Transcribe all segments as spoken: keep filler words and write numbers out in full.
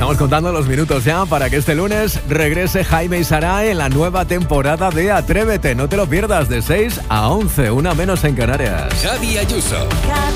Estamos contando los minutos ya para que este lunes regrese Jaime y Sara en la nueva temporada de Atrévete. No te lo pierdas, de seis a once, una menos en Canarias. Javi Ayuso.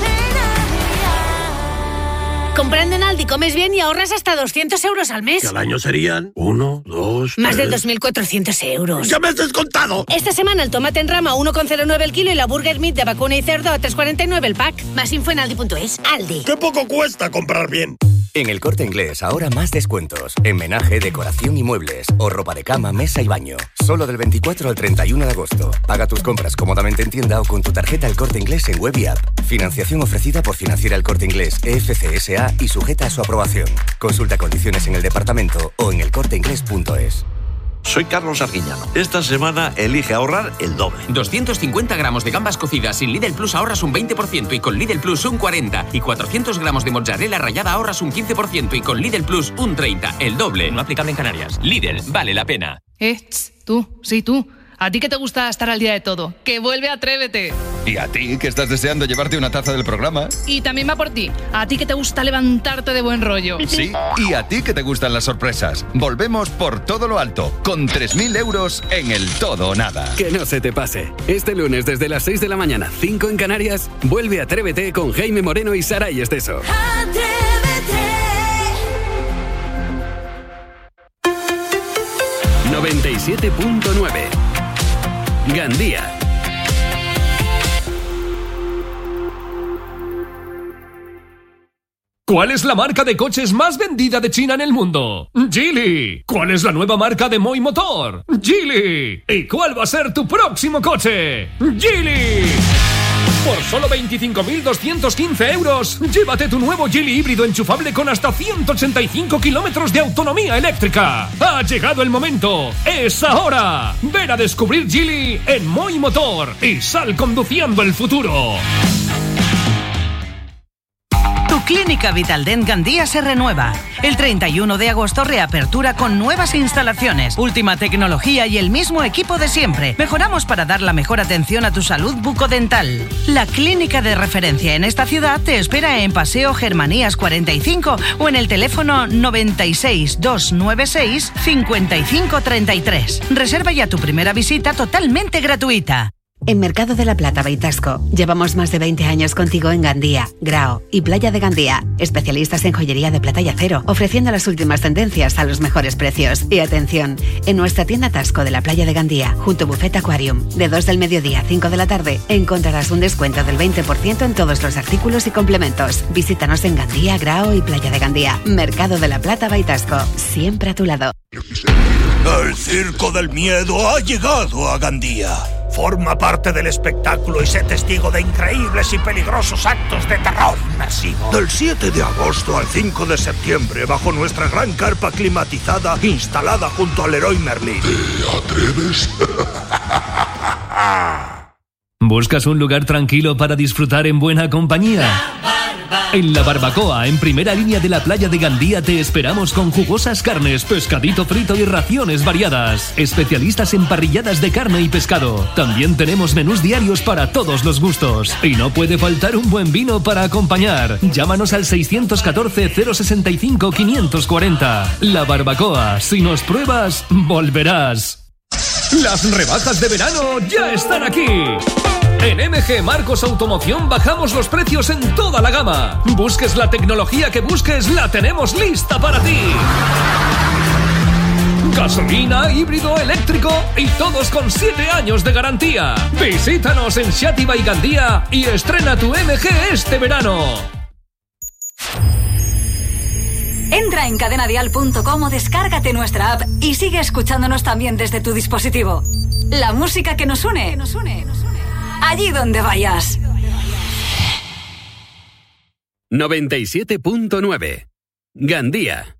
Comprando en Aldi comes bien y ahorras hasta doscientos euros al mes. Que al año serían uno, dos, Más tres... de dos mil cuatrocientos euros. ¡Ya me has descontado! Esta semana el tomate en rama uno coma cero nueve el kilo y la burger meat de vacuna y cerdo a tres coma cuarenta y nueve el pack. Más info en aldi punto es. Aldi. ¡Qué poco cuesta comprar bien! En El Corte Inglés ahora más descuentos. En menaje, decoración y muebles. O ropa de cama, mesa y baño. Solo del veinticuatro al treinta y uno de agosto. Paga tus compras cómodamente en tienda o con tu tarjeta El Corte Inglés en web y app. Financiación ofrecida por Financiera El Corte Inglés E F C S A y sujeta a su aprobación. Consulta condiciones en el departamento o en el corte inglés punto es. Soy Carlos Arguiñano. Esta semana elige ahorrar el doble. doscientos cincuenta gramos de gambas cocidas sin Lidl Plus ahorras un veinte por ciento y con Lidl Plus un cuarenta por ciento. Y cuatrocientos gramos de mozzarella rallada ahorras un quince por ciento y con Lidl Plus un treinta por ciento. El doble. No aplicable en Canarias. Lidl, vale la pena. Eh, tss, tú, sí tú. A ti que te gusta estar al día de todo. ¡Que vuelve Atrévete! Y a ti que estás deseando llevarte una taza del programa. Y también va por ti. A ti que te gusta levantarte de buen rollo. Sí, y a ti que te gustan las sorpresas. Volvemos por todo lo alto, con tres mil euros en el todo o nada. Que no se te pase. Este lunes desde las seis de la mañana, cinco en Canarias, vuelve Atrévete con Jaime Moreno y Saray Esteso. noventa y siete punto nueve Gandía. ¿Cuál es la marca de coches más vendida de China en el mundo? Geely. ¿Cuál es la nueva marca de Moi Motor? Geely. ¿Y cuál va a ser tu próximo coche? Geely. Por solo veinticinco mil doscientos quince euros, llévate tu nuevo Geely híbrido enchufable con hasta ciento ochenta y cinco kilómetros de autonomía eléctrica. Ha llegado el momento. ¡Es ahora! Ven a descubrir Geely en Moi Motor y sal conduciendo el futuro. Tu clínica Vitaldent Gandía se renueva. El treinta y uno de agosto reapertura con nuevas instalaciones, última tecnología y el mismo equipo de siempre. Mejoramos para dar la mejor atención a tu salud bucodental. La clínica de referencia en esta ciudad te espera en Paseo Germanías cuarenta y cinco o en el teléfono noventa y seis, doscientos noventa y seis, cincuenta y cinco treinta y tres. Reserva ya tu primera visita totalmente gratuita. En Mercado de la Plata, Baitasco, llevamos más de veinte años contigo en Gandía, Grao y Playa de Gandía. Especialistas en joyería de plata y acero, ofreciendo las últimas tendencias a los mejores precios. Y atención, en nuestra tienda Tasco de la Playa de Gandía, junto a Buffet Aquarium, de dos del mediodía a cinco de la tarde, encontrarás un descuento del veinte por ciento en todos los artículos y complementos. Visítanos en Gandía, Grao y Playa de Gandía. Mercado de la Plata, Baitasco, siempre a tu lado. El Circo del Miedo ha llegado a Gandía. Forma parte del espectáculo y sé testigo de increíbles y peligrosos actos de terror inmersivo. Del siete de agosto al cinco de septiembre, bajo nuestra gran carpa climatizada instalada junto al Leroy Merlin. ¿Te atreves? ¿Buscas un lugar tranquilo para disfrutar en buena compañía? En La Barbacoa, en primera línea de la playa de Gandía, te esperamos con jugosas carnes, pescadito frito y raciones variadas. Especialistas en parrilladas de carne y pescado. También tenemos menús diarios para todos los gustos. Y no puede faltar un buen vino para acompañar. Llámanos al seiscientos catorce, cero sesenta y cinco, quinientos cuarenta. La Barbacoa, si nos pruebas, volverás. Las rebajas de verano ya están aquí. En M G Marcos Automoción bajamos los precios en toda la gama. Busques la tecnología que busques, la tenemos lista para ti. Gasolina, híbrido, eléctrico y todos con siete años de garantía. Visítanos en Xàtiva y Gandía y estrena tu M G este verano. Entra en cadena dial punto com o descárgate nuestra app y sigue escuchándonos también desde tu dispositivo. La música que nos une, nos une, nos une. Allí donde vayas. noventa y siete punto nueve Gandía.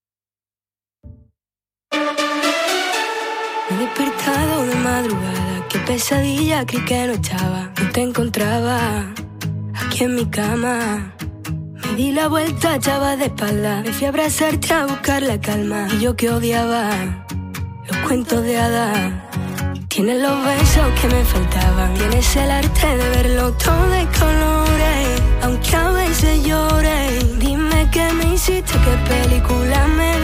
Me he despertado de madrugada, qué pesadilla, creí que no estaba, no te encontraba aquí en mi cama. Me di la vuelta, echaba de espalda, me fui a abrazarte a buscar la calma. Y yo que odiaba los cuentos de hadas. Tienes los besos que me faltaban, tienes el arte de verlo todo de colores, aunque a veces llore. Dime qué me hiciste, qué película me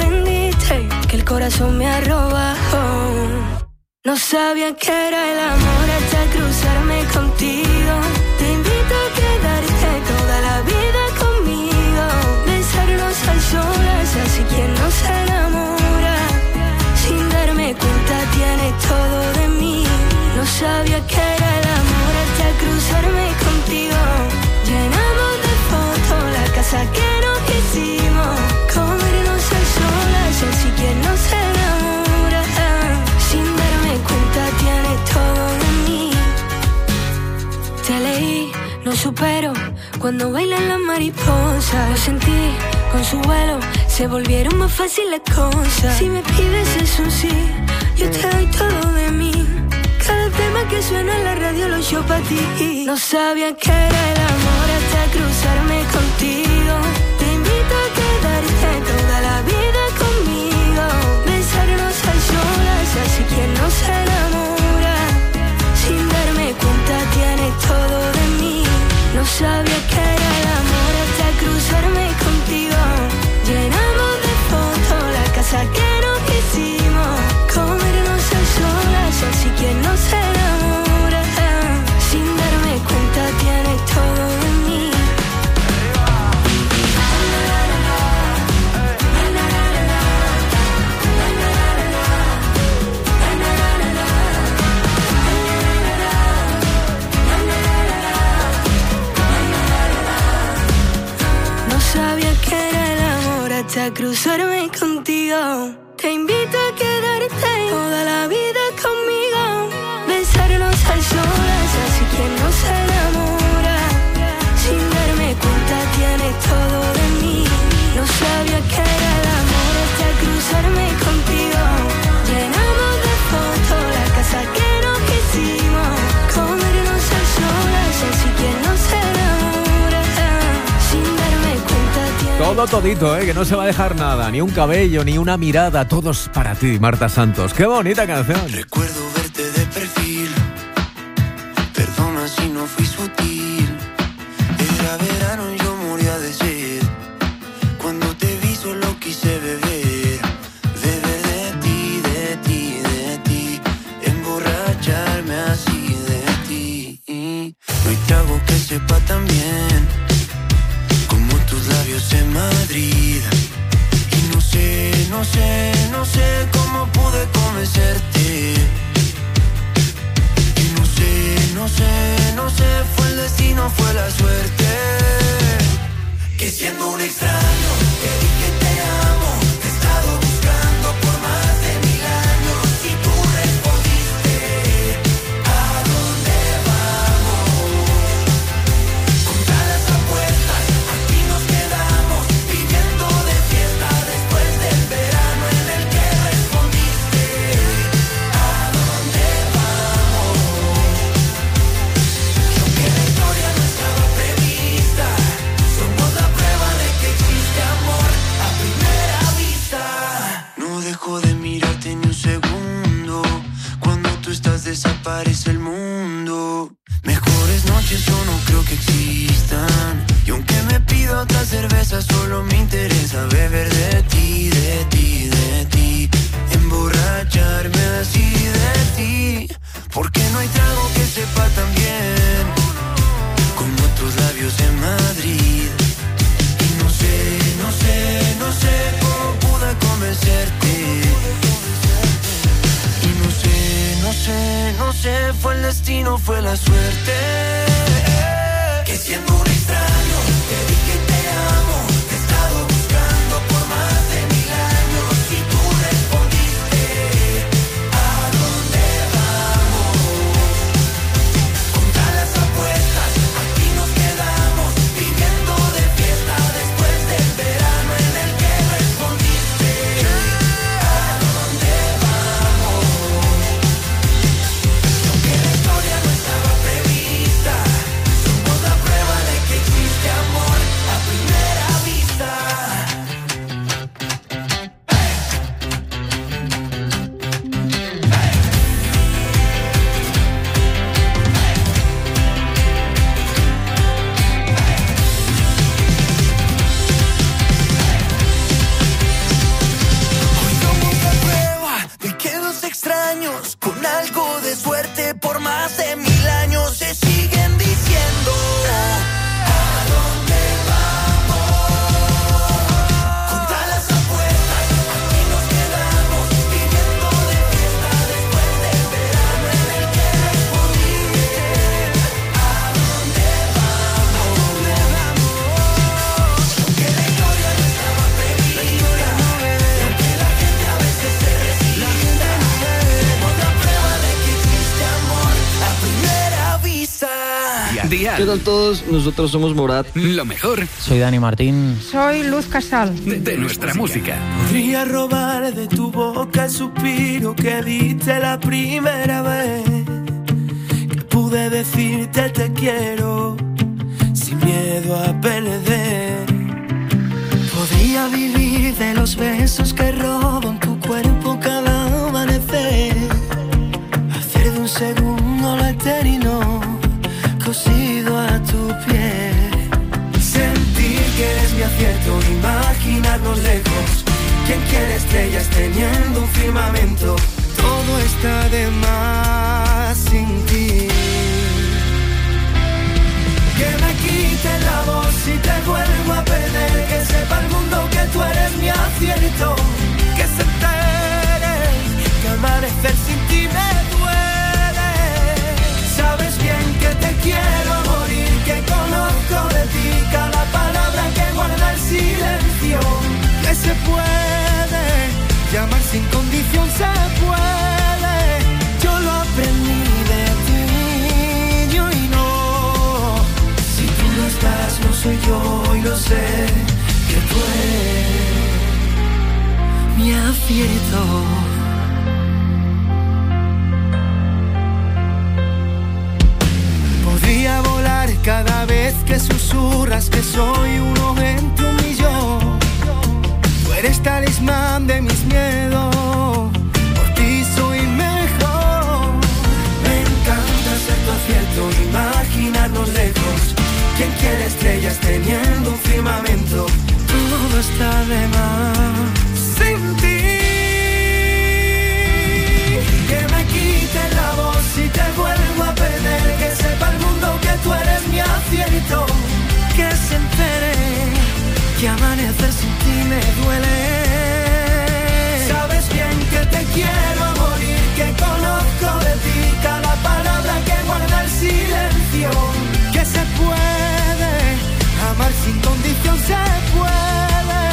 corazón me ha robado. No sabía que era el amor hasta cruzarme contigo. Te invito a quedarte toda la vida conmigo. Besarnos al solas, así quien no se enamora. Sin darme cuenta tienes todo de mí. No sabía que era el amor hasta cruzarme contigo. Llenamos de fotos la casa que no quisimos. Comernos al solas, así quien no se enamora. Sin darme cuenta tienes todo de mí. Te leí, no supero cuando bailan las mariposas. Lo sentí con su vuelo, se volvieron más fáciles cosas. Si me pides es un sí, yo te doy todo de mí. Cada tema que suena en la radio lo yo pa' ti. No sabía que era el amor hasta cruzarme contigo. Te invito a quedarte toda la vida conmigo. Besarnos al solas, así quien no se enamora. Sin darme cuenta tienes todo de mí. No sabía que era el amor hasta cruzarme contigo. Llenamos de fotos la casa que no quisimos. Comernos al solas, así quien no se enamora. Sin darme cuenta tienes todo de mí. No sabía que era el amor hasta cruzarme contigo. Te invito a quedarte toda la vida conmigo. Besarnos al solas, así quien no se enamora. Sin darme cuenta tienes todo de mí. No sabía que era el amor hasta cruzarme contigo. Llenamos de fotos la casa que no quisimos. Comernos al solas, así quien no se enamora. Sin darme cuenta tienes Todo todito, ¿eh? Que no se va a dejar nada. Ni un cabello, ni una mirada. Todos para ti, Marta Santos. ¡Qué bonita canción! Recuerdo verte de perfil. Perdona si no fui sutil. Era verano y yo moría de sed. Cuando te vi solo quise beber. Beber de ti, de ti, de ti. Emborracharme así de ti. No hay trago que sepa tan bien como tus labios en Madrid. Y no sé, no sé, no sé cómo pude convencerte. Y no sé, no sé, no sé, fue el destino, fue la suerte. Que siendo un extraño, te dije te amo. Te he estado buscando por más de mil años. Y tú respondiste, ¿a dónde vamos? Contra las apuestas, aquí nos quedamos. Viviendo de fiesta después del verano en el que respondiste, ¿a dónde vamos? Y aunque la historia no estaba prevista, somos la prueba de que existe amor a primera vista. No dejo de mirarte ni un segundo. Cuando tú estás desaparece el mundo. Mejores noches yo no creo que existan. Y aunque me pido otra cerveza, solo me interesa beber de ti, de ti, de ti. Emborracharme así de ti. Porque no hay trago que sepa tan bien como tus labios en Madrid. Y no sé, no sé, no sé cómo pude convencerte. Y no sé, no sé, no sé, fue el destino, fue la suerte. Que siendo un extraño, te dije te amo. Te he estado buscando por más de mil años. Y tú respondiste, ¿a dónde vamos? Contra las apuestas, aquí nos quedamos. Viviendo de fiesta después del verano en el que respondiste, ¿a dónde vamos? Y aunque la historia no estaba prevista, somos la prueba de que existe vista. Dial. ¿Qué tal todos? Nosotros somos Morat. Lo mejor. Soy Dani Martín. Soy Luz Casal. De, de nuestra música. Podría robar de tu boca el suspiro que diste la primera vez que pude decirte te quiero sin miedo a perder. Podría vivir de los besos que roban tu cuerpo cada amanecer, hacer de un segundo lo eterno cosido a tu piel, sentir que eres mi acierto, imaginarnos lejos. ¿Quién quiere estrellas teniendo un firmamento? Todo está de más sin ti. Que me quite la voz si te vuelvo a perder, que sepa el mundo que tú eres mi acierto, que se entere que amanecer sin ti me duele. Sabes bien que te quiero morir, que conozco de ti cada palabra que guarda el silencio, que se puede llamar sin condición, se puede. Yo lo aprendí de ti, yo y no. Si tú no estás, no soy yo y lo sé, que tú eres mi acierto. Podría volar cada vez que susurras que soy uno entre un millón. Tú eres talismán de mis miedos, por ti soy mejor. Me encanta ser tu acierto, imaginarnos lejos. ¿Quién quiere estrellas teniendo un firmamento? Todo está de más sin ti. Que me quite la voz si te vuelvo a perder, que sepa el mundo que tú eres mi acierto, que se entere que amanecer sin ti me duele. Sabes bien que te quiero morir, que conozco de ti cada palabra que guarda el silencio, que se puede amar sin condición, se puede.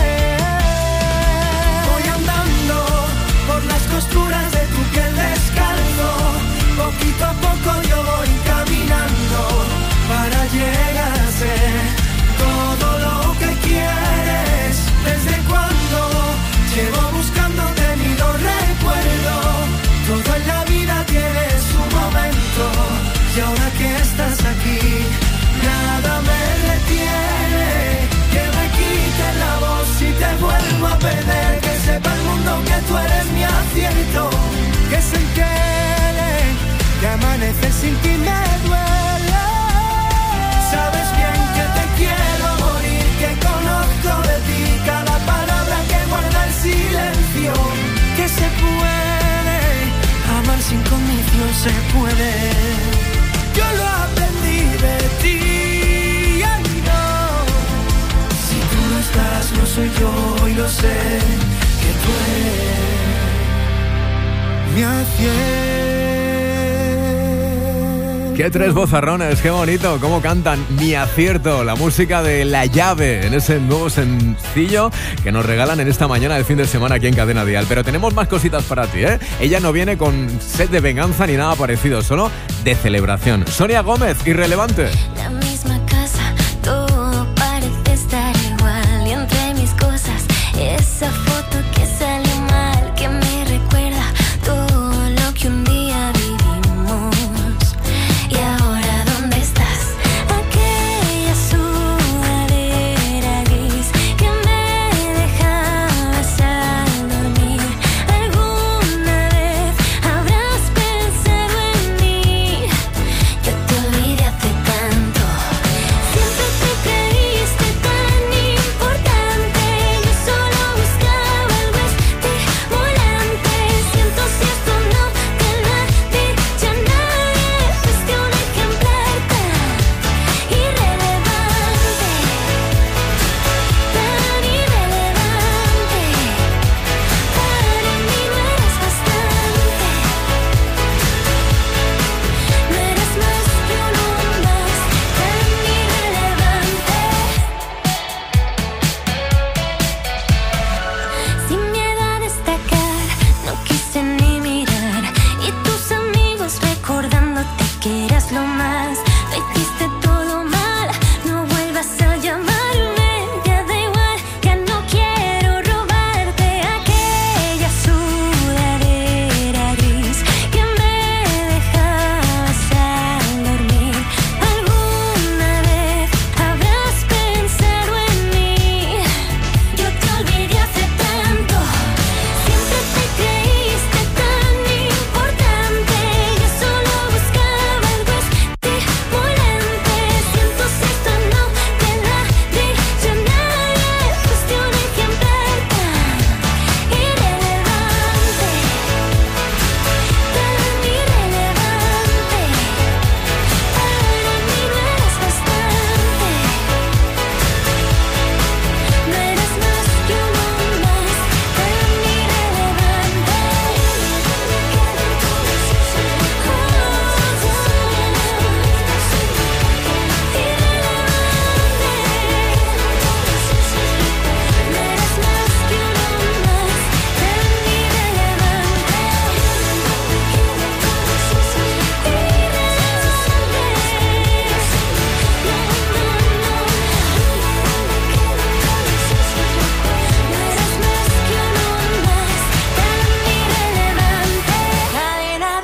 Voy andando por las costuras de tu piel descalzo, poquito a poco yo voy caminando para llegar a ser todo lo que quieres. Desde cuando llevo buscándote ni lo recuerdo. Todo en la vida tiene su momento y ahora que estás aquí nada me detiene. Que me quite la voz si te vuelvo a perder, que sepa el mundo que tú eres mi acierto, que se entere que amanecer sin ti me duele. Sabes bien que te quiero morir, que conozco de ti cada palabra que guarda el silencio, que se puede amar sin condición, se puede. Yo lo aprendí de ti, ay no. Si tú no estás, no soy yo y lo sé, que tú eres mi acierto. Qué tres vozarrones, qué bonito, cómo cantan Mi Acierto, la música de La Llave, en ese nuevo sencillo que nos regalan en esta mañana del fin de semana aquí en Cadena Dial. Pero tenemos más cositas para ti, ¿eh? Ella no viene con sed de venganza ni nada parecido, solo de celebración. Sonia Gómez, Irrelevante. La misma casa, todo parece estar igual, y entre mis cosas, esa foto que salió mal, que me recuerda todo lo que un día vi. Tanto querías lo más, lo hiciste todo mal, no vuelvas a llamarme, ya da igual, ya no quiero robarte aquella sudadera gris que me dejabas al dormir. ¿Alguna vez habrás pensado en mí? Yo te olvidé hace tanto, siempre te creíste tan importante, yo solo buscaba algo estimulante. Siento si esto no te lo ha dicho nadie, fuiste un ejemplar tan irrelevante, tan irrelevante. Para mí no eres bastante, no eres más que uno más, tan irrelevante. Cadena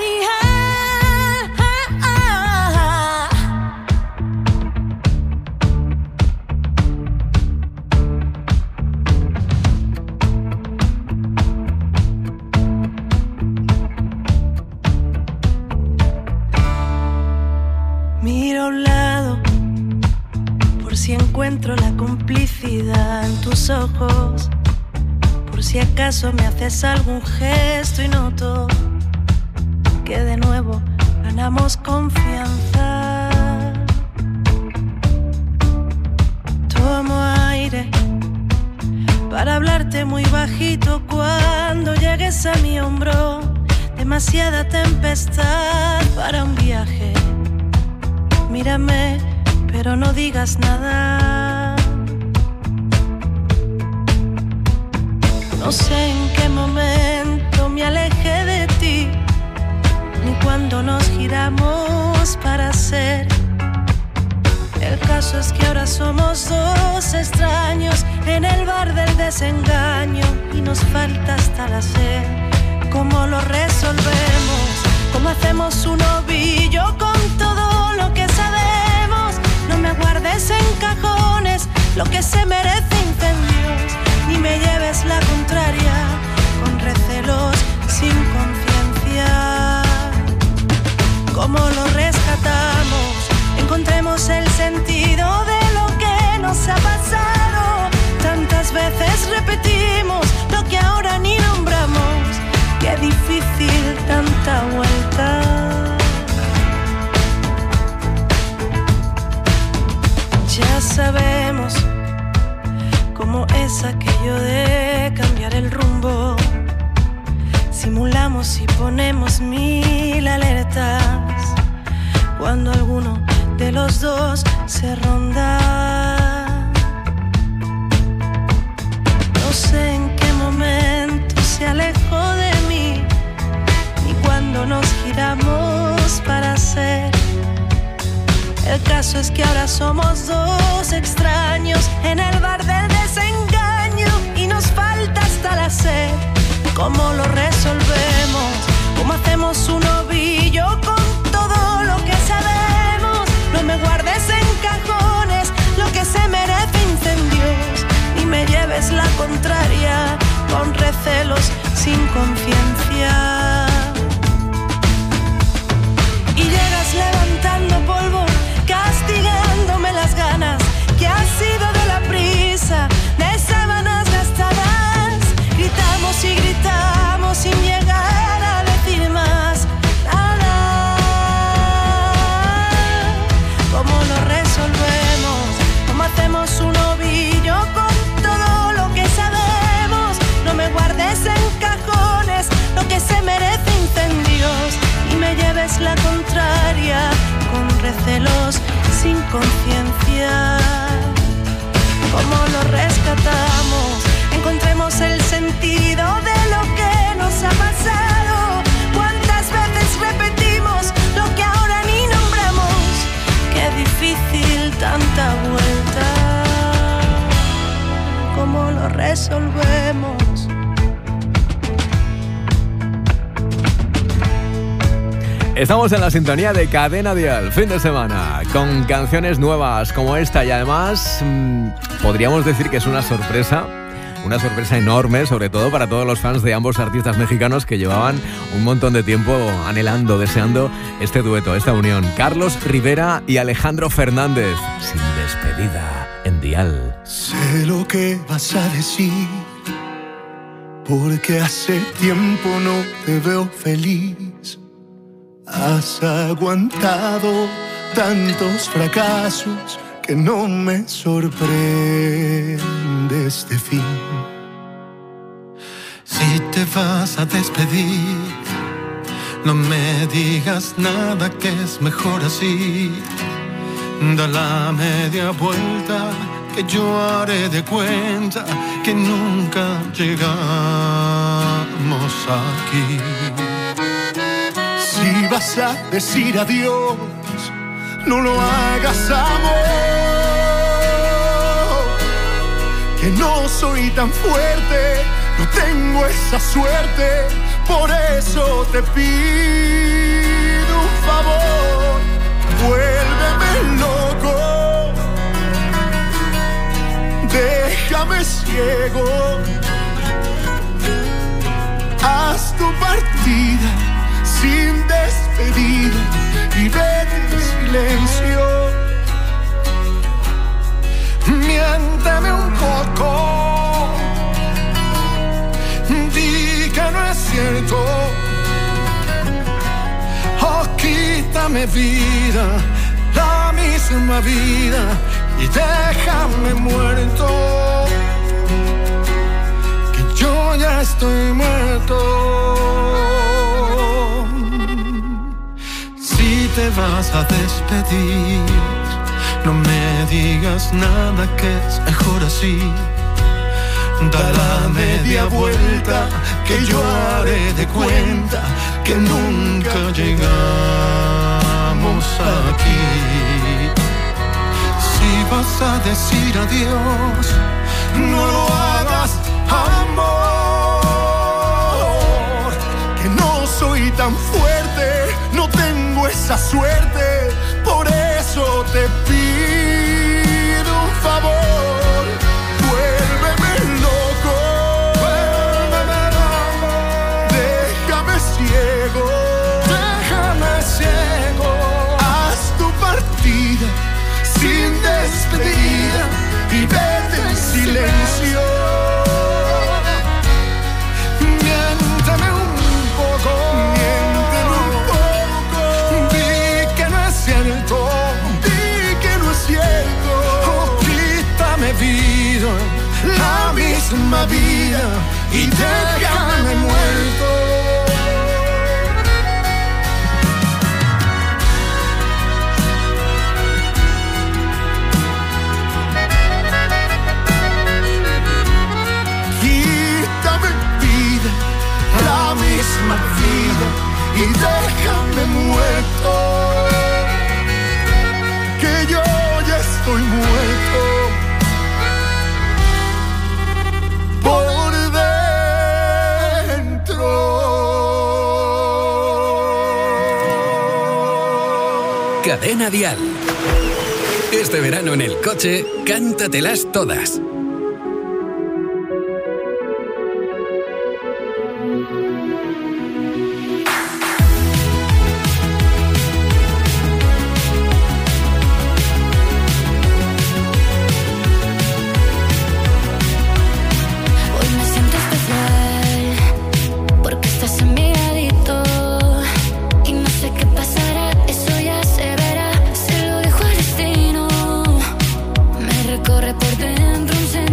Miro a un lado por si encuentro la complicidad en tus ojos, por si acaso me haces algún gesto y noto que de nuevo ganamos confianza. Tomo aire para hablarte muy bajito cuando llegues a mi hombro. Demasiada tempestad para un viaje. Mírame, pero no digas nada. No sé en qué momento me alejé de ti, ni cuando nos giramos para ser. El caso es que ahora somos dos extraños en el bar del desengaño y nos falta hasta la sed. ¿Cómo lo resolvemos? ¿Cómo hacemos un ovillo con todo lo que sabemos? No me guardes en cajones lo que se merece incendios, ni me lleves la contraria con recelos sin conciencia. ¿Cómo lo rescatamos? Encontremos el sentido de lo que nos ha pasado. Tantas veces repetimos lo que ahora ni nombramos. Qué difícil tanta vuelta. Ya sabemos cómo es aquello de cambiar el rumbo. Simulamos y ponemos mil alertas cuando alguno de los dos se ronda. No sé en qué momento se alejó de mí, ni cuando nos giramos para ser. El caso es que ahora somos dos extraños en el bar del desengaño y nos falta hasta la sed. ¿Cómo lo resolvemos? ¿Cómo hacemos un ovillo con todo lo que sabemos? No me guardes en cajones lo que se merece incendios, ni me lleves la contraria con recelos sin conciencia. Y llegas levantando polvo, castigándome las ganas que ha sido de la prisa, de sábanas gastadas. Gritamos y gritamos sin llegar a decir más nada. ¿Cómo lo resolvemos? ¿Cómo hacemos un ovillo con todo lo que sabemos? No me guardes en cajones lo que se merece incendios, y me lleves la contraria con recelos sin conciencia. ¿Cómo lo rescatamos? Encontremos el sentido de lo que nos ha pasado. ¿Cuántas veces repetimos lo que ahora ni nombramos? resolvemos. Estamos en la sintonía de Cadena Dial, fin de semana, con canciones nuevas como esta y además mmm, podríamos decir que es una sorpresa. Una sorpresa enorme, sobre todo para todos los fans de ambos artistas mexicanos que llevaban un montón de tiempo anhelando, deseando este dueto, esta unión. Carlos Rivera y Alejandro Fernández, sin despedida, en Dial. Sé lo que vas a decir, porque hace tiempo no te veo feliz. Has aguantado tantos fracasos que no me sorprende este fin. Si te vas a despedir, no me digas nada, que es mejor así. Da la media vuelta, que yo haré de cuenta que nunca llegamos aquí. Si vas a decir adiós, no lo hagas, amor, que no soy tan fuerte, no tengo esa suerte, por eso te pido un favor, vuélveme loco, déjame ciego, haz tu partida sin despedida y vete en silencio. Miénteme un poco, di que no es cierto, oh, quítame vida, la misma vida, y déjame muerto, que yo ya estoy muerto. Si te vas a despedir, no me digas nada, que es mejor así. Da la media vuelta, que yo haré de cuenta que nunca llegamos aquí. Si vas a decir adiós, no lo hagas, amor, que no soy tan fuerte, no tengo esa suerte, por eso te pido un favor, vuélveme loco, vuélveme loco, déjame ciego, déjame ciego, haz tu partida sin despedida y vete en silencio. Miénteme un poco, miénteme un poco, di que no es cierto, di que no es cierto, oh, quítame vida, la misma vida, y déjame muerto. La misma vida y déjame muerto, que yo ya estoy muerto por dentro. Cadena Dial. Este verano en el coche, cántatelas todas. Corre por dentro un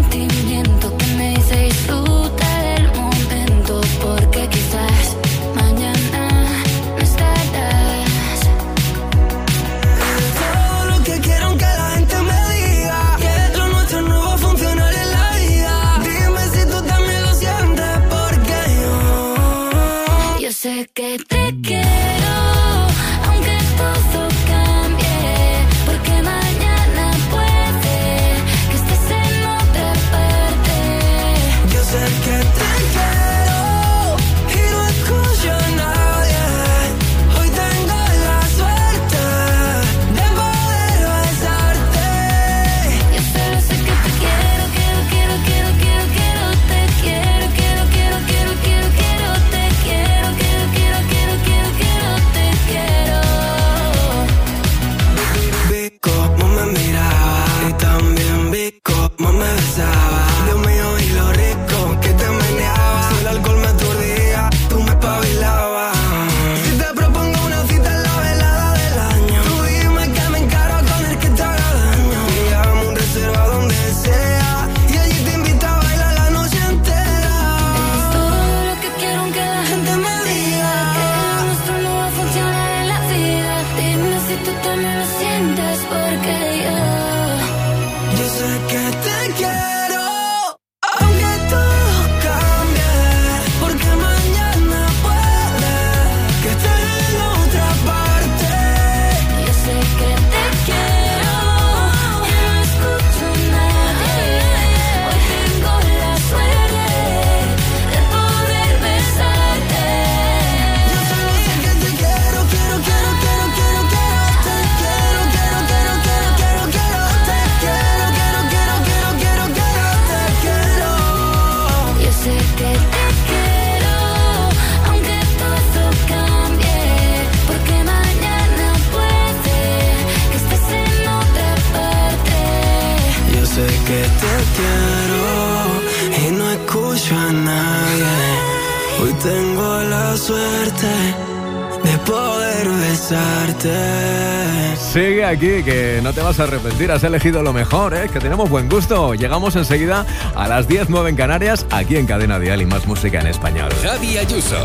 lo sientes porque yo Yo sé que te quiero, aunque todo cambie, porque mañana puede que estés en otra parte. Yo sé que te quiero, y no escucho a nadie. Hoy tengo la suerte de poder besarte. Yo solo sé que te quiero, quiero, quiero, quiero, quiero, quiero. Te quiero, quiero, quiero, quiero, quiero, quiero. Te quiero, quiero, quiero, quiero, quiero, quiero. Te quiero. Yo sé que te quiero, aunque todo cambie, porque mañana puede que estés en otra parte. Yo sé que te quiero y no escucho a nadie. Hoy tengo la suerte de poder besarte. Sigue aquí, que no te vas a arrepentir. Has elegido lo mejor, ¿eh? Que tenemos buen gusto. Llegamos enseguida a las diez, nueve en Canarias, aquí en Cadena Dial y más música en español. Javi Ayuso.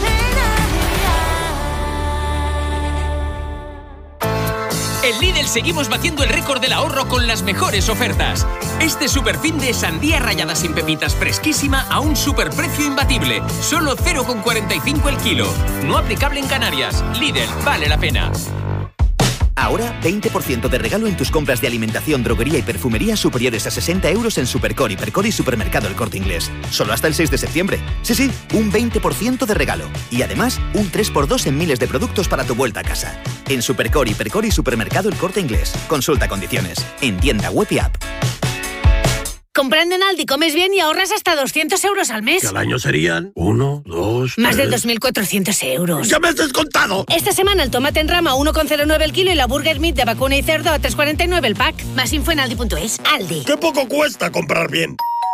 En Lidl seguimos batiendo el récord del ahorro con las mejores ofertas. Este superfin de sandía rallada sin pepitas fresquísima a un superprecio imbatible. Solo cero coma cuarenta y cinco el kilo. No aplicable en Canarias. Lidl, vale la pena. Ahora, veinte por ciento de regalo en tus compras de alimentación, droguería y perfumería superiores a sesenta euros en Supercore, Hipercor y Supermercado El Corte Inglés. Solo hasta el seis de septiembre. Sí, sí, un veinte por ciento de regalo. Y además, un tres por dos en miles de productos para tu vuelta a casa. En Supercore, Hipercor y Supermercado El Corte Inglés. Consulta condiciones. En tienda web y app. Comprando en Aldi comes bien y ahorras hasta doscientos euros al mes. Que al año serían uno, dos, Más tres. de dos mil cuatrocientos euros. ¡Ya me has descontado! Esta semana el tomate en rama a uno coma cero nueve el kilo y la burger meat de vacuna y cerdo a tres coma cuarenta y nueve el pack. Más info en aldi punto es. Aldi. ¡Qué poco cuesta comprar bien!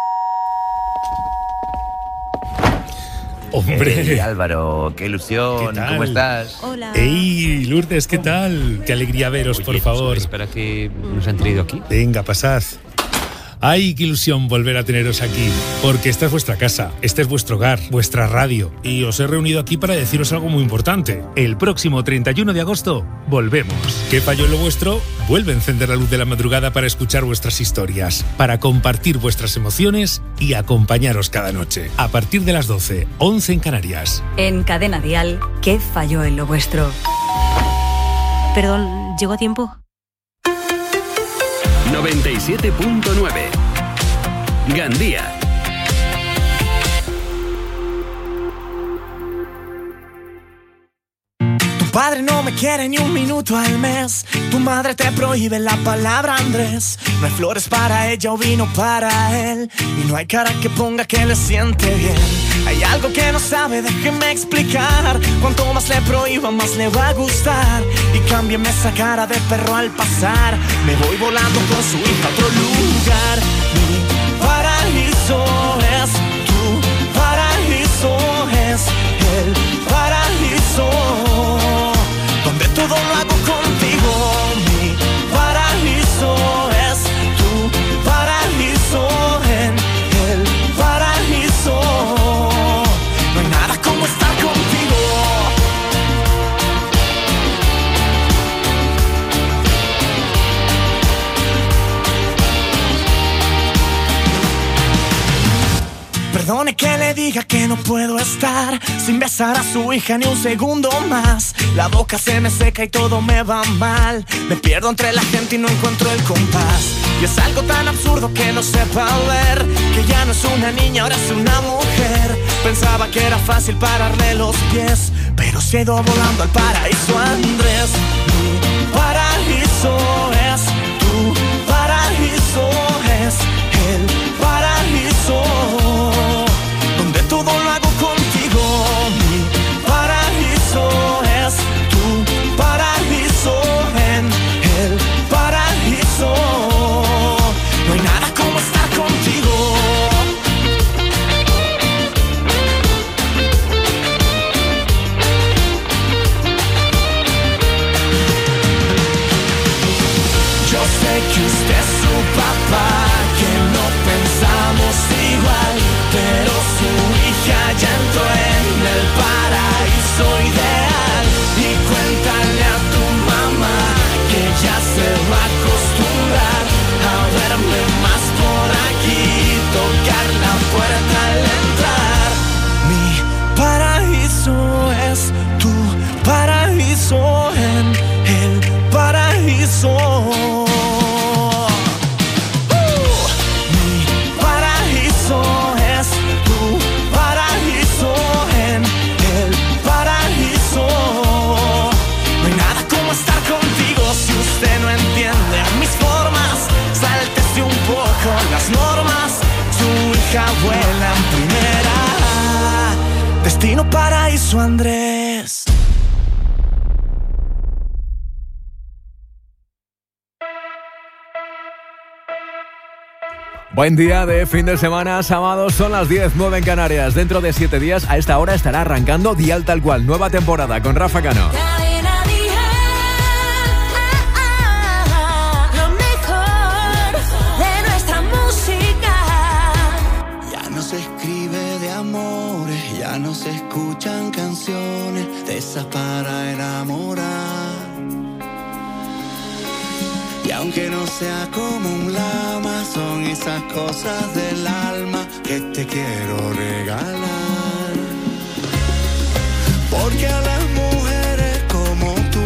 Hombre. Hey, Álvaro, qué ilusión. ¿Qué ¿Cómo estás? Hola. Ey, Lourdes, ¿qué tal? Qué alegría veros, Oye, por favor. Espera que nos han traído aquí. Venga, pasad. Ay, qué ilusión volver a teneros aquí, porque esta es vuestra casa, este es vuestro hogar, vuestra radio, y os he reunido aquí para deciros algo muy importante. El próximo treinta y uno de agosto volvemos. ¿Qué falló en lo vuestro? Vuelve a encender la luz de la madrugada para escuchar vuestras historias, para compartir vuestras emociones y acompañaros cada noche. A partir de las doce, once en Canarias. En Cadena Dial, ¿qué falló en lo vuestro? Perdón, ¿llego a tiempo? noventa y siete punto nueve Gandía. Tu padre no me quiere ni un minuto al mes. Tu madre te prohíbe la palabra Andrés. No hay flores para ella o vino para él. Y no hay cara que ponga que le siente bien. Hay algo que no sabe, déjeme explicar. Cuanto más le prohíba, más le va a gustar. Y cámbiame esa cara de perro al pasar. Me voy volando con su hija a otro lugar. Mi paraíso es tu paraíso, es el paraíso donde todo lo hago contigo. Mi paraíso es tu paraíso, en el paraíso no hay nada como estar contigo. Perdone que le diga que no puedo estar sin besar a su hija ni un segundo más. La boca se me seca y todo me va mal. Me pierdo entre la gente y no encuentro el compás. Y es algo tan absurdo que no sepa ver que ya no es una niña, ahora es una mujer. Pensaba que era fácil pararle los pies, pero se ha ido volando al paraíso Andrés. Mi paraíso es tu paraíso, es el paraíso donde todo lo hago contigo. Mi paraíso es tu paraíso, en el paraíso no hay nada como estar contigo. Yo sé que usted es su papá, que no pensamos igual, pero su hija ya entró en el paraíso ideal. Y cuéntale a tu mamá que acercarme más por aquí, tocar la puerta al entrar. Mi paraíso es tu paraíso en el paraíso. Uh, mi paraíso es tu paraíso en el paraíso. No hay nada como estar contigo si usted no entiende mis formas. Sáltese un poco las normas. Su hija vuela en primera. Destino paraíso Andrés. Buen día de fin de semana, sábado, son las diez, nueve en Canarias. Dentro de siete días, a esta hora, estará arrancando Dial Tal Cual, nueva temporada con Rafa Cano. Lo mejor de nuestra música. Ya no se escribe de amores, ya no se escuchan canciones de esas para enamorar. Y aunque no sea como un lama, son esas cosas del alma que te quiero regalar. Porque a las mujeres como tú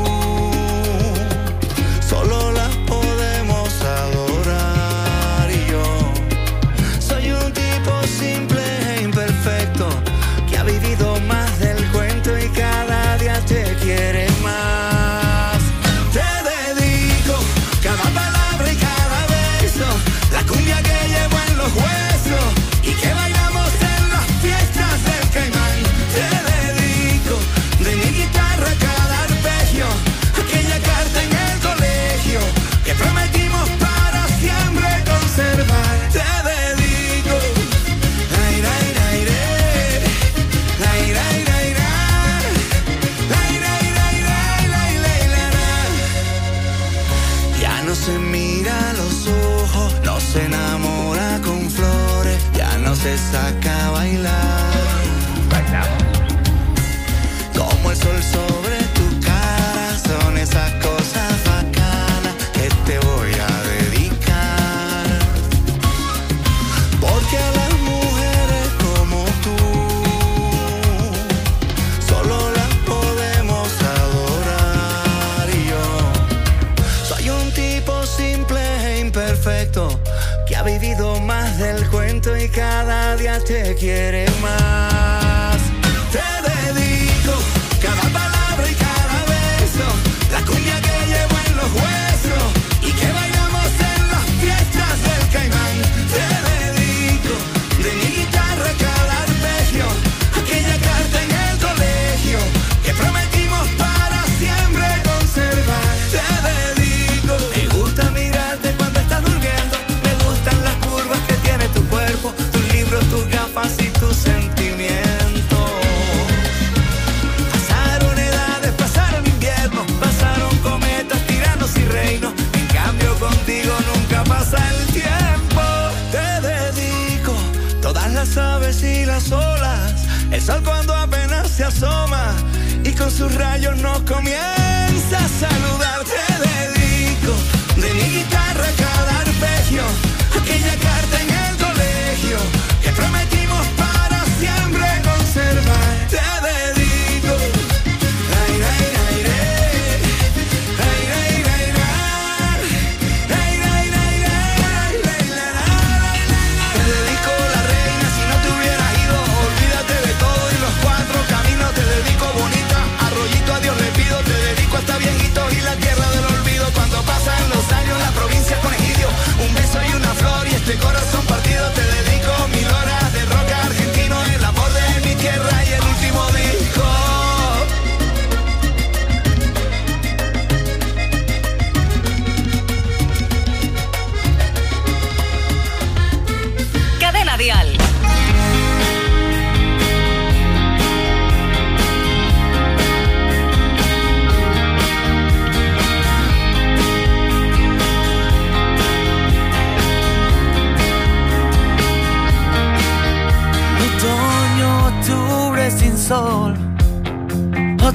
solo las podemos adorar. Y yo soy un tipo simple e imperfecto que ha vivido más del cuento y cada día te quiere más. Cada palabra y cada beso, la cumbia que llevo en los huesos y que bailamos en las fiestas del Caimán. Te dedico de mi guitarra cada arpegio, aquella carta en el colegio que prometimos para siempre conservar. Te dedico, ay, ay, ay, ay, ay, ay, ay, ya no se mira a los ojos, no se enamora con flores, ya no se saca a bailar. Bailamos. Como el sol sobre tu cara, son esas cosas bacanas que te voy a dedicar. Porque a las mujeres como tú solo las podemos adorar. Y yo soy un tipo simple e imperfecto que ha vivido más del cuento y cada día te quiere más. Te dedico cada palabra y cada beso, la cumbia que llevo en los huesos y que bailamos en las fiestas del Caimán. Te dedico de mi guitarra cada arpegio, aquella carta en el colegio que prometimos para siempre conservar. Te dedico. Me gusta mirarte cuando estás durmiendo, me gustan las curvas que tiene tu cuerpo, tus libros, tus gafas y tus sentimientos. Pasaron edades, pasaron inviernos, pasaron cometas, tiranos y reinos. En cambio contigo nunca pasa el tiempo. Te dedico todas las aves y las olas, el sol cuando apenas se asoma y con sus rayos nos comienza a saludar. Te dedico de mi guitarra cada arpegio, aquella carta en el colegio que prometimos para siempre conservar. Te dedico, ay, ay, ay, ay, ay, ay, ay, ay, ay, ay, te dedico la reina, si no te hubieras ido, olvídate de todo y los cuatro caminos. Te dedico bonita, arroyito a Dios le pido, te dedico hasta viejitos y la tierra de los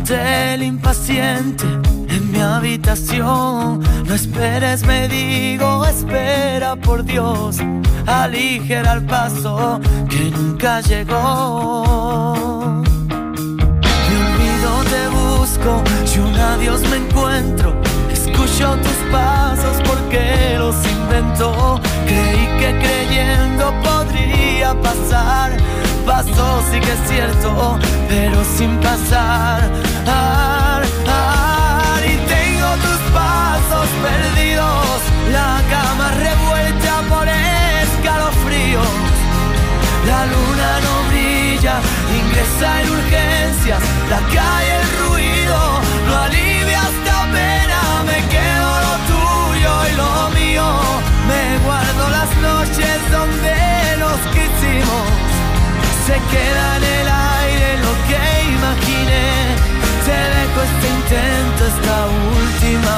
hotel impaciente en mi habitación. No esperes, me digo, espera por Dios. Aligera el paso que nunca llegó. Mi olvido te busco, si un adiós me encuentro. Escucho tus pasos porque los invento. Creí que creyendo podría pasar. Pasó, sí que es cierto, pero sin pasar. Ar, ar, y tengo tus pasos perdidos, la cama revuelta por escalofríos. La luna no brilla, ingresa en urgencias. La calle, el ruido, no alivia esta pena. Me quedo lo tuyo y lo mío. Me guardo las noches donde nos quisimos. Se queda en el aire lo que imaginé. Te dejo este intento esta última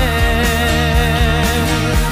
vez.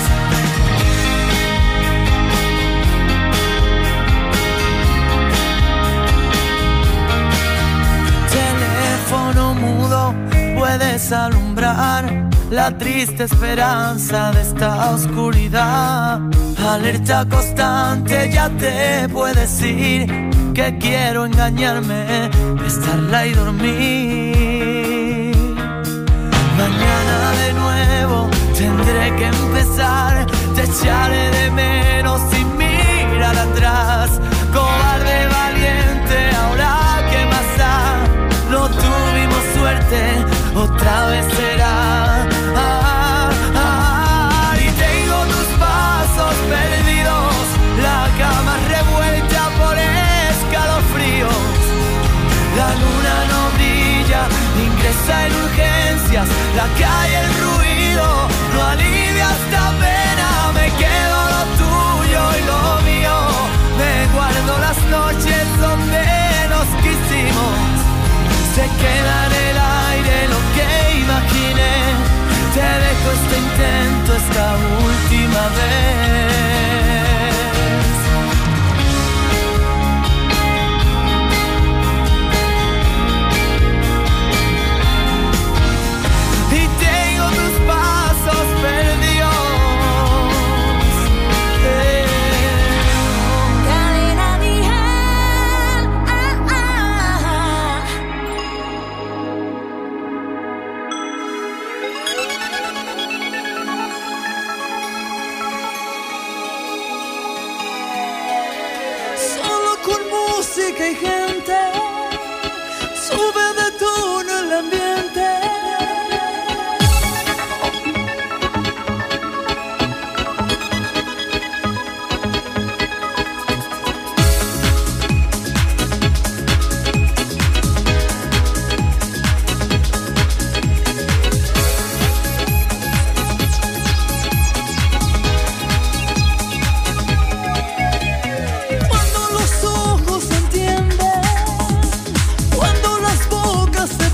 Teléfono mudo, puedes alumbrar la triste esperanza de esta oscuridad. Alerta constante, ya te puedes ir. Que quiero engañarme, besarla y dormir. Mañana de nuevo tendré que empezar. Te echaré de menos sin mirar atrás. Cobarde valiente, ahora qué más da. No tuvimos suerte, otra vez será. Ah, ah, y tengo tus pasos perdidos, la cama revuelta por escalofríos. La luna no brilla, ingresa en urgencias. La calle, el ruido, no alivia esta pena. Me quedo lo tuyo y lo mío. Me guardo las noches donde nos quisimos. Se queda en el aire lo que imaginé. Te dejo este intento esta última vez. Que hay gente, sube de tono el ambiente. Cuando las bocas se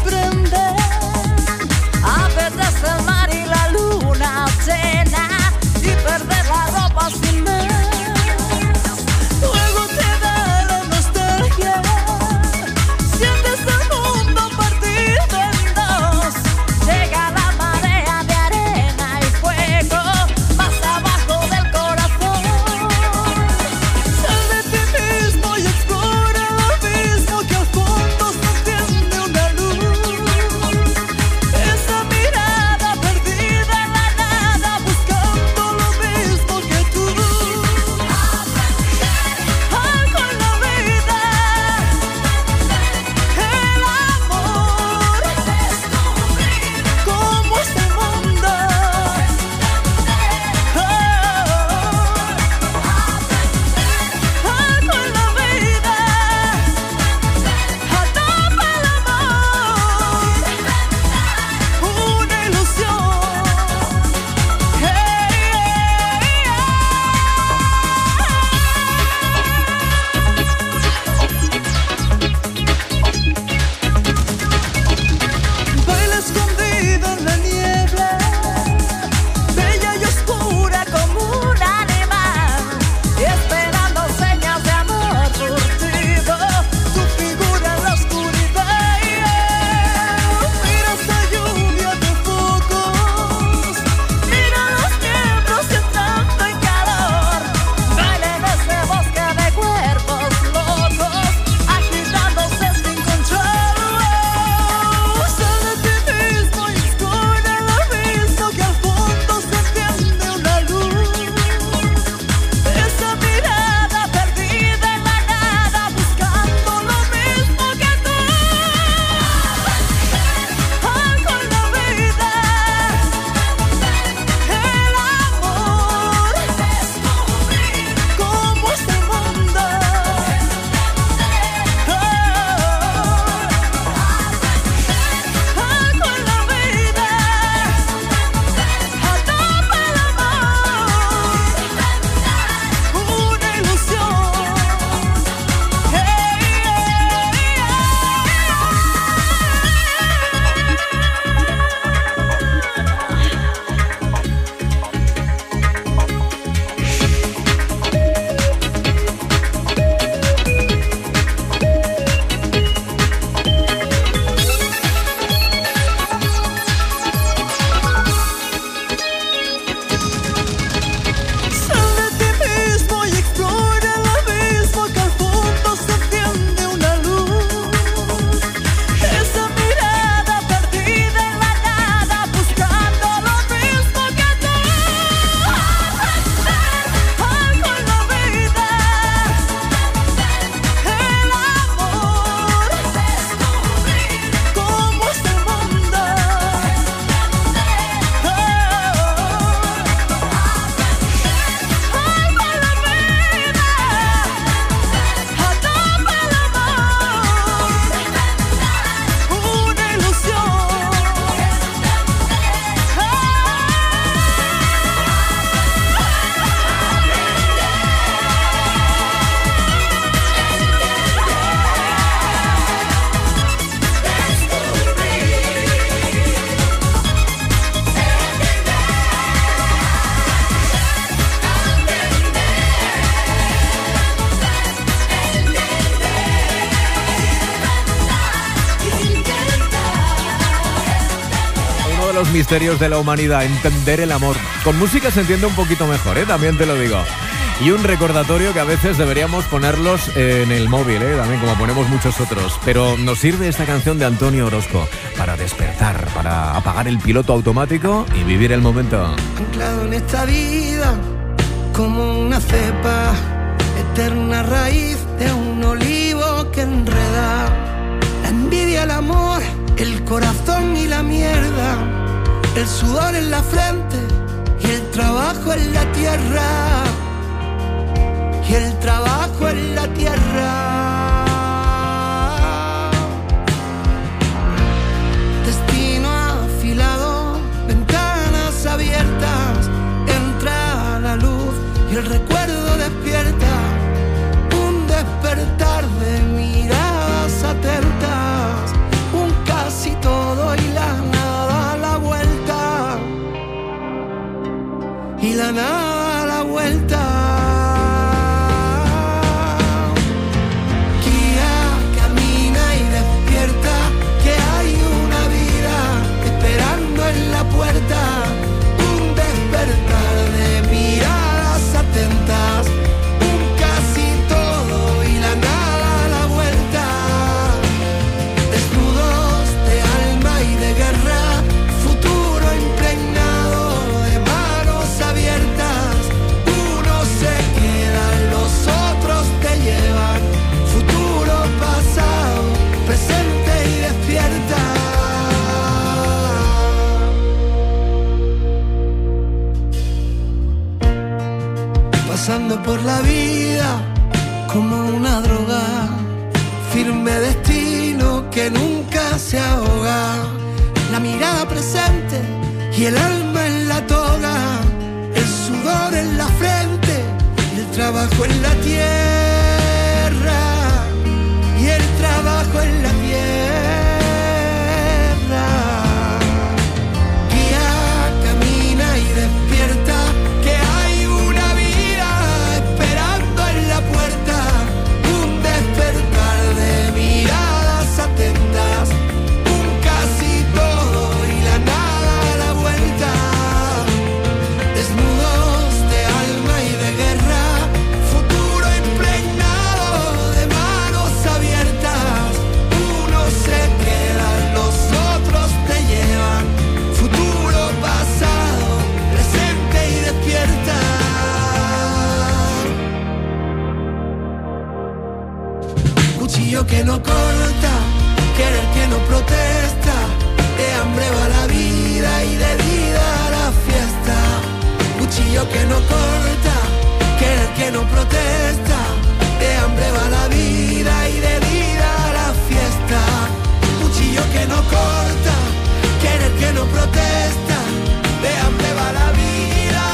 los misterios de la humanidad, entender el amor. Con música se entiende un poquito mejor, ¿eh? También te lo digo. Y un recordatorio que a veces deberíamos ponerlos en el móvil, ¿eh? También como ponemos muchos otros. Pero nos sirve esta canción de Antonio Orozco para despertar, para apagar el piloto automático y vivir el momento. Anclado en esta vida como una cepa, eterna raíz de un olivo que enreda. La envidia, el amor, el corazón y la mierda, el sudor en la frente y el trabajo en la tierra. Y el trabajo en la tierra. Destino afilado, ventanas abiertas, entra la luz y el recuerdo despierta. Un despertar de miradas atentas, un casi todo y la nada a la vuelta. Y la nada a la vuelta. En la puerta, un despertar de miradas atentas, un casi todo y la nada a la vuelta. Desnudos de alma y de guerra, futuro impregnado de manos abiertas. Unos se quedan, los otros te llevan. Futuro, pasado, presente y despierta. Pasando por la vida como una droga, firme destino que nunca se ahoga. La mirada presente y el alma en la toga, el sudor en la frente y el trabajo en la tierra. Y el trabajo en la tierra. Guía, camina y despierta. Que no corta, querer que no protesta, de hambre va la vida y de vida la fiesta. Cuchillo que no corta, querer que no protesta, de hambre va la vida y de vida la fiesta. Cuchillo que no corta, querer que no protesta, de hambre va la vida.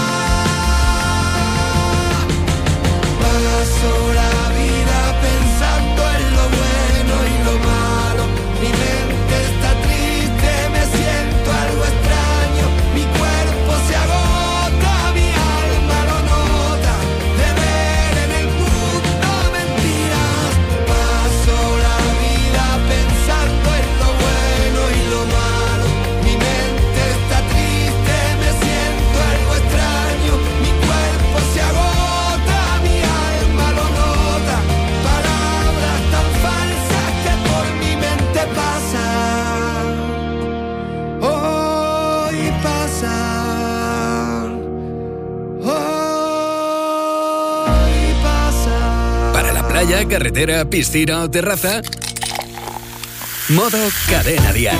Paso la vida pensando en lo bueno y lo malo. Mi mente está triste, me siento algo extraño. Mi cuerpo se agota, mi alma lo nota. De ver en el mundo mentiras. Paso la vida pensando en lo bueno y lo malo. Mi mente está triste, me siento algo extraño. Mi cuerpo se agota, mi alma lo nota. Palabras tan falsas que por mi mente pasan, hoy pasan, hoy pasan. Para la playa, carretera, piscina o terraza, modo Cadena Dial.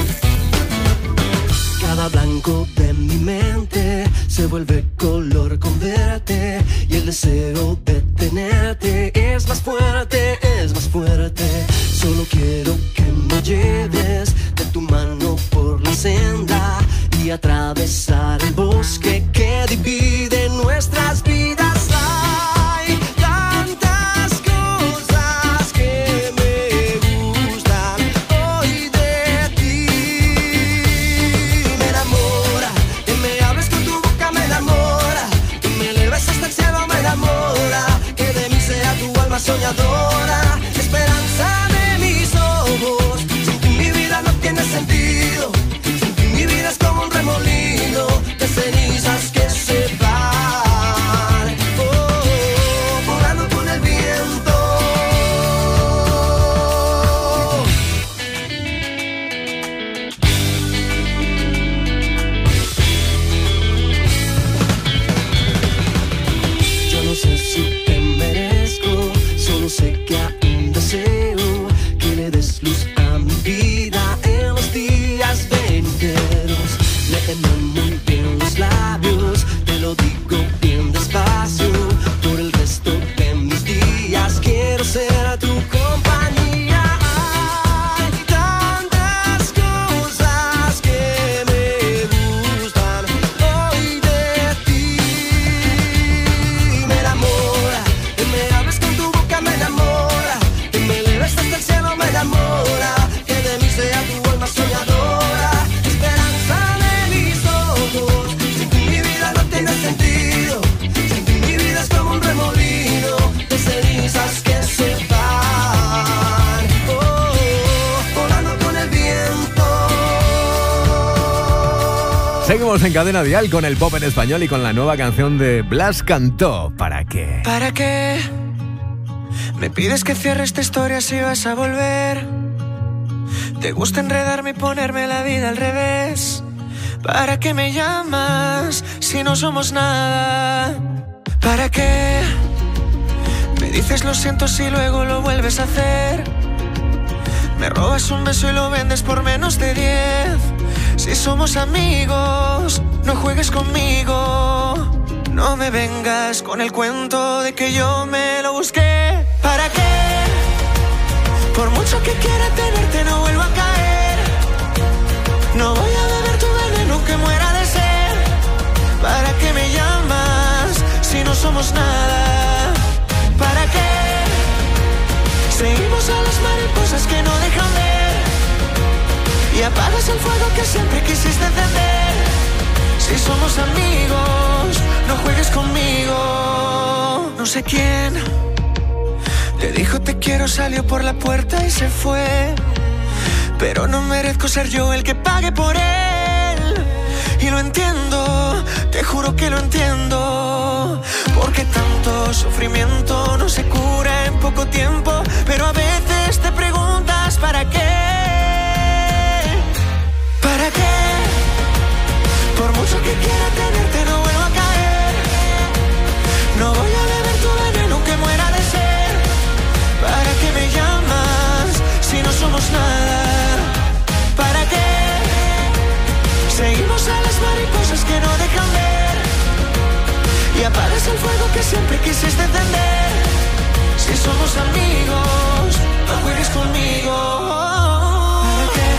Cada blanco de mi mente se vuelve color con verte, y el deseo de tenerte es más fuerte, es más fuerte. Solo quiero que me lleves de tu mano por la senda y atravesar el bosque que divide nuestras vidas. Hay tantas cosas que me gustan hoy de ti. Me enamora que me hables con tu boca, me enamora que me eleves hasta el cielo, me enamora que de mí sea tu alma soñadora, esperanza de mis ojos. Sin ti mi vida no tiene sentido, sin ti mi vida es como Seguimos en Cadena Dial con el pop en español y con la nueva canción de Blas Cantó. ¿Para qué? ¿Para qué? Me pides que cierre esta historia si vas a volver. Te gusta enredarme y ponerme la vida al revés. ¿Para qué me llamas si no somos nada? ¿Para qué? Me dices lo siento si luego lo vuelves a hacer. Me robas un beso y lo vendes por menos de diez. Si somos amigos, no juegues conmigo. No me vengas con el cuento de que yo me lo busqué. ¿Para qué? Por mucho que quiera tenerte no vuelvo a caer. No voy a beber tu veneno que muera de sed. ¿Para qué me llamas si no somos nada? ¿Para qué? Seguimos a las mariposas que no dejan ver. Y apagas el fuego que siempre quisiste encender. Si somos amigos, no juegues conmigo. No sé quién te dijo te quiero, salió por la puerta y se fue. Pero no merezco ser yo el que pague por él. Y lo entiendo, te juro que lo entiendo. Porque tanto sufrimiento no se cura en poco tiempo. Pero a veces te preguntas ¿para qué? ¿Para qué? Por mucho que quiera tenerte no vuelvo a caer. No voy a beber tu veneno que muera de sed. ¿Para qué me llamas si no somos nada? ¿Para qué? Seguimos a las mariposas que no dejan ver. Y apagas el fuego que siempre quisiste encender. Si somos amigos, no juegues conmigo. ¿Para qué?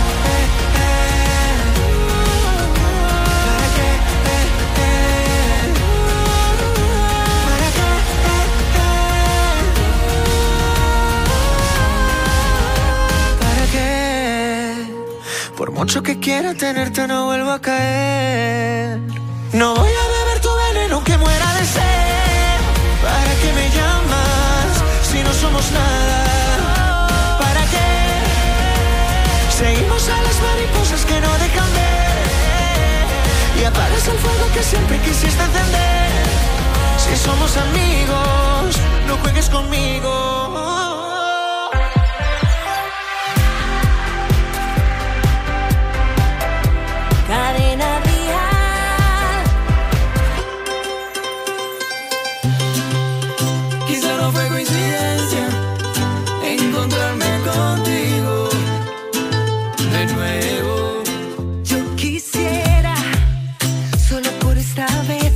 Por mucho que quiera tenerte no vuelvo a caer. No voy a beber tu veneno que muera de sed. ¿Para qué me llamas si no somos nada? ¿Para qué? Seguimos a las mariposas que no dejan ver. Y apagas el fuego que siempre quisiste encender. Si somos amigos, no juegues conmigo. Cadena Dial. Quizá no fue coincidencia encontrarme contigo de nuevo. Yo quisiera, solo por esta vez,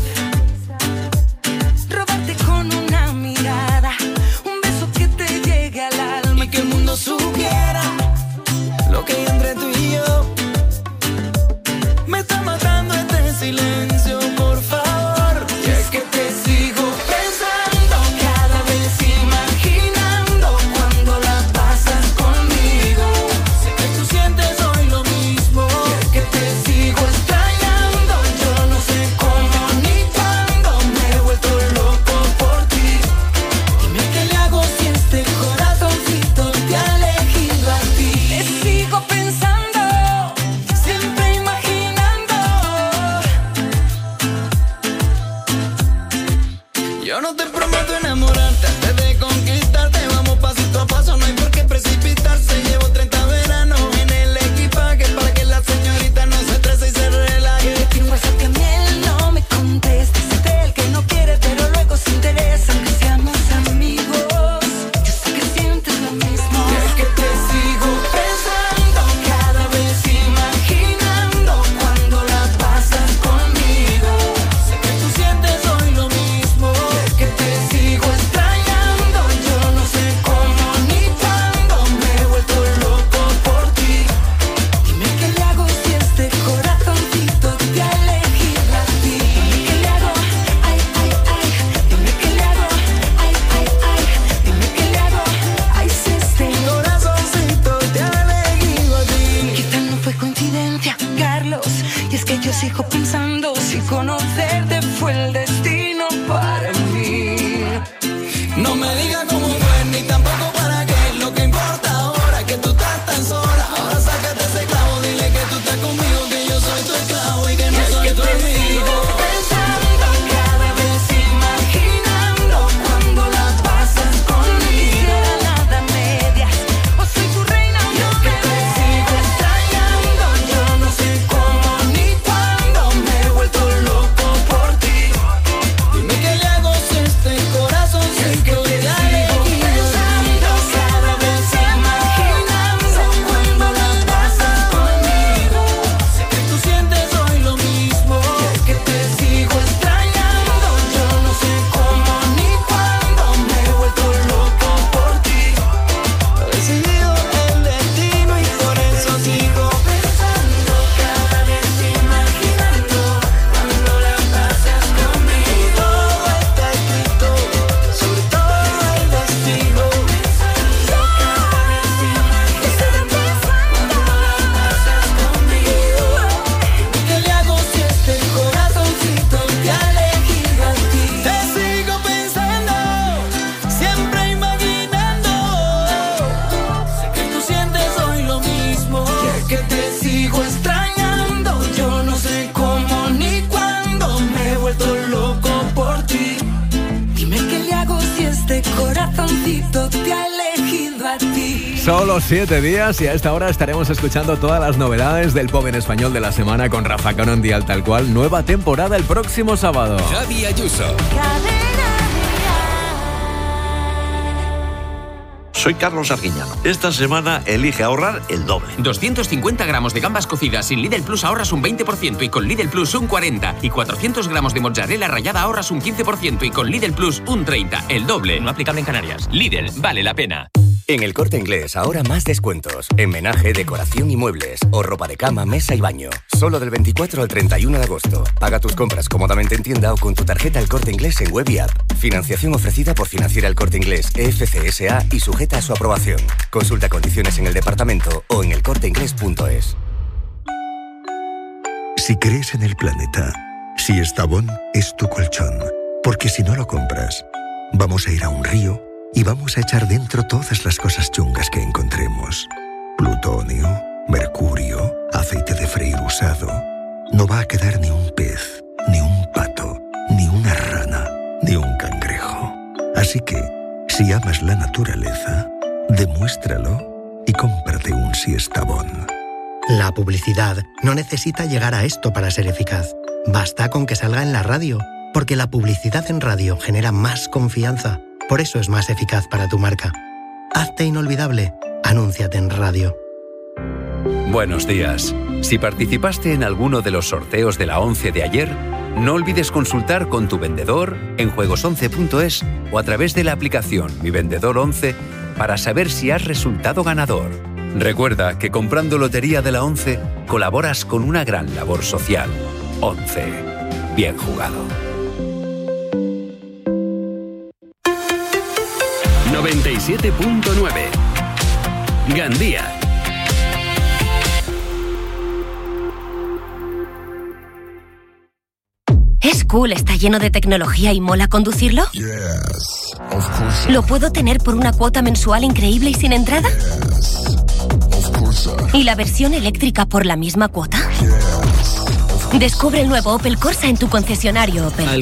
robarte con una mirada, un beso que te llegue al alma y que el mundo supiera Lo que hay entre tú y yo. Me está matando este silencio, por favor. Y es que te sigo pensando, cada vez imaginando cuando la pasas conmigo. Sé que tú sientes hoy lo mismo. Y es que te sigo extrañando. Yo no sé cómo ni cuándo me he vuelto loco por ti. Dime qué le hago si este corazoncito te ha elegido a ti. Te sigo pensando, siempre imaginando. Yo no te prometo enamorarte antes de conquistarte. Vamos pasito a paso, no hay por qué precipitarse. Llevo treinta veranos en el equipaje para que la señorita no se estrese y se relaje. Que un WhatsApp que a mí él no me conteste. Es el que no quiere pero luego se interesa. Aunque seamos amigos, yo sé que sientes lo mismo. Y es que te sigo pensando, cada vez imaginando cuando la pasas conmigo. Sé que tú sientes hoy lo mismo. Y es que te Solo siete días y a esta hora estaremos escuchando todas las novedades del pop en español de la semana con Rafa Cano en Dial Tal Cual. Nueva temporada el próximo sábado. Javi Ayuso. Soy Carlos Arguiñano. Esta semana elige ahorrar el doble. doscientos cincuenta gramos de gambas cocidas sin Lidl Plus ahorras un veinte por ciento y con Lidl Plus un cuarenta por ciento. Y cuatrocientos gramos de mozzarella rallada ahorras un quince por ciento y con Lidl Plus un treinta por ciento. El doble. No aplicable en Canarias. Lidl, vale la pena. En El Corte Inglés ahora más descuentos. En menaje, decoración y muebles. O ropa de cama, mesa y baño. Solo del veinticuatro al treinta y uno de agosto. Paga tus compras cómodamente en tienda o con tu tarjeta El Corte Inglés en web y app. Financiación ofrecida por Financiera El Corte Inglés E F C S A y sujeta a su aprobación. Consulta condiciones en el departamento o en elcorteinglés punto es. Si crees en el planeta, si Estavón es tu colchón. Porque si no lo compras, vamos a ir a un río y vamos a echar dentro todas las cosas chungas que encontremos. Plutonio, mercurio, aceite de freír usado. No va a quedar ni un pez, ni un pato, ni una rana, ni un cangrejo. Así que, si amas la naturaleza, demuéstralo y cómprate un Siestabón. La publicidad no necesita llegar a esto para ser eficaz. Basta con que salga en la radio, porque la publicidad en radio genera más confianza. Por eso es más eficaz para tu marca. Hazte inolvidable. Anúnciate en radio. Buenos días. Si participaste en alguno de los sorteos de la ONCE de ayer, no olvides consultar con tu vendedor en juegos once punto es o a través de la aplicación Mi Vendedor once para saber si has resultado ganador. Recuerda que comprando Lotería de la ONCE colaboras con una gran labor social. ONCE. Bien jugado. noventa y siete punto nueve Gandía. ¿Es cool, está lleno de tecnología y mola conducirlo? Yes, of course. ¿Lo puedo tener por una cuota mensual increíble y sin entrada? Yes, of course. ¿Y la versión eléctrica por la misma cuota? Yes, of course. Descubre el nuevo Opel Corsa en tu concesionario Opel.